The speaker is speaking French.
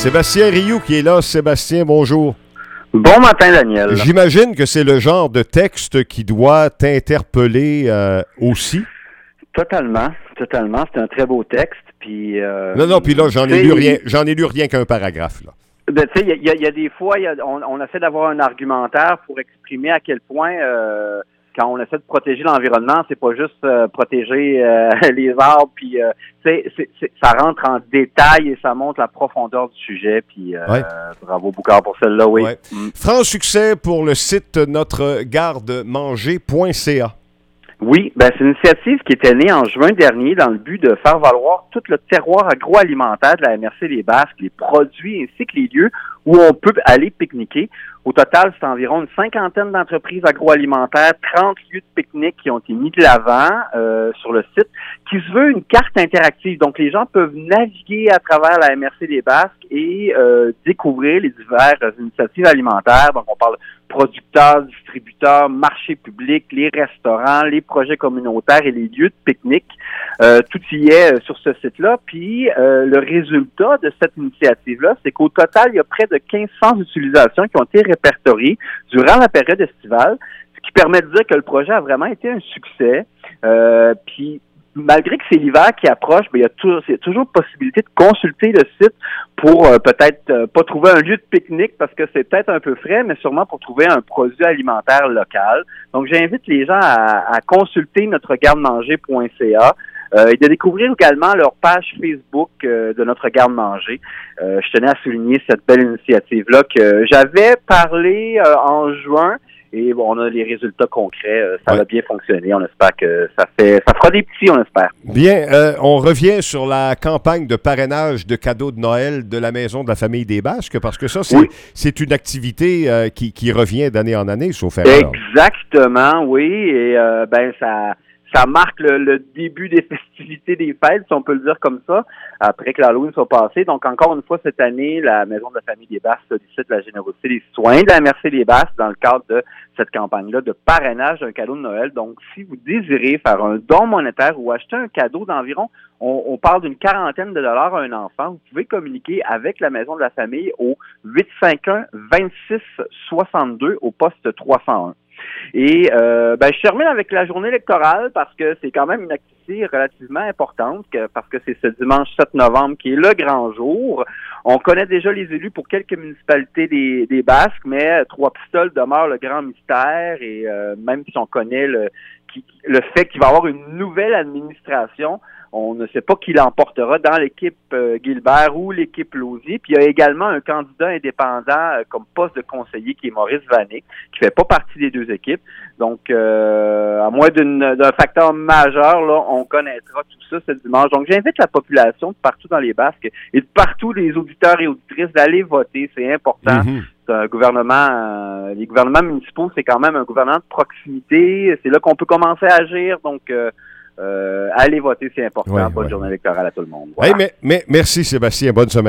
Sébastien Rioux qui est là. Sébastien, bonjour. Bon matin, Daniel. J'imagine que c'est le genre de texte qui doit t'interpeller aussi. Totalement. C'est un très beau texte. Puis, Non, puis là, j'en ai lu rien qu'un paragraphe, là. Ben, tu sais, il y a des fois, on essaie d'avoir un argumentaire pour exprimer à quel point, quand on essaie de protéger l'environnement, c'est pas juste protéger les arbres, puis ça rentre en détail et ça montre la profondeur du sujet, puis bravo Boucard pour celle-là, oui. Ouais. Franc succès pour le site notregardemanger.ca. Oui, ben c'est une initiative qui était née en juin dernier dans le but de faire valoir tout le terroir agroalimentaire de la MRC des Basques, les produits ainsi que les lieux où on peut aller pique-niquer. Au total, c'est environ une 50aine d'entreprises agroalimentaires, 30 lieux de pique-nique qui ont été mis de l'avant sur le site, qui se veut une carte interactive. Donc, les gens peuvent naviguer à travers la MRC des Basques et découvrir les diverses initiatives alimentaires. Donc, on parle producteurs, distributeurs, marchés publics, les restaurants, les projets communautaires et les lieux de pique-nique. Tout y est sur ce site-là. Puis, le résultat de cette initiative-là, c'est qu'au total, il y a près de 1500 utilisations qui ont été répertoriées durant la période estivale, ce qui permet de dire que le projet a vraiment été un succès. Puis, malgré que c'est l'hiver qui approche, il y a toujours possibilité de consulter le site pour peut-être pas trouver un lieu de pique-nique parce que c'est peut-être un peu frais, mais sûrement pour trouver un produit alimentaire local. Donc, j'invite les gens à consulter notre garde-manger.ca et de découvrir également leur page Facebook de notre garde-manger. Je tenais à souligner cette belle initiative-là que j'avais parlé en juin. Et bon, on a les résultats concrets. Ça va bien fonctionner. On espère que ça fera des petits, on espère. Bien, on revient sur la campagne de parrainage de cadeaux de Noël de la Maison de la Famille des Basques, parce que ça, c'est une activité qui revient d'année en année, sauf erreur. Exactement, oui. Et ça marque le début des festivités des fêtes, si on peut le dire comme ça, après que l'Halloween soit passé. Donc, encore une fois, cette année, la Maison de la Famille des Basques sollicite la générosité des citoyens de la MRC des Basques dans le cadre de cette campagne-là de parrainage d'un cadeau de Noël. Donc, si vous désirez faire un don monétaire ou acheter un cadeau d'environ, on parle d'une quarantaine de dollars à un enfant, vous pouvez communiquer avec la Maison de la Famille au 851-2662 au poste 301. Et je termine avec la journée électorale parce que c'est quand même une activité relativement importante parce que c'est ce dimanche 7 novembre qui est le grand jour. On connaît déjà les élus pour quelques municipalités des Basques, mais Trois-Pistoles demeure le grand mystère et même si on connaît le fait qu'il va y avoir une nouvelle administration, on ne sait pas qui l'emportera dans l'équipe Gilbert ou l'équipe Lausier. Puis il y a également un candidat indépendant comme poste de conseiller qui est Maurice Vanet, qui fait pas partie des deux équipes. Donc, à moins d'un facteur majeur, là, on connaîtra tout ça ce dimanche. Donc, j'invite la population de partout dans les Basques et de partout les auditeurs et auditrices d'aller voter. C'est important. Mm-hmm. C'est un gouvernement, les gouvernements municipaux, c'est quand même un gouvernement de proximité. C'est là qu'on peut commencer à agir. Donc, allez voter, c'est important. Bonne journée électorale à tout le monde. Voilà. Hey, mais merci Sébastien, bonne semaine.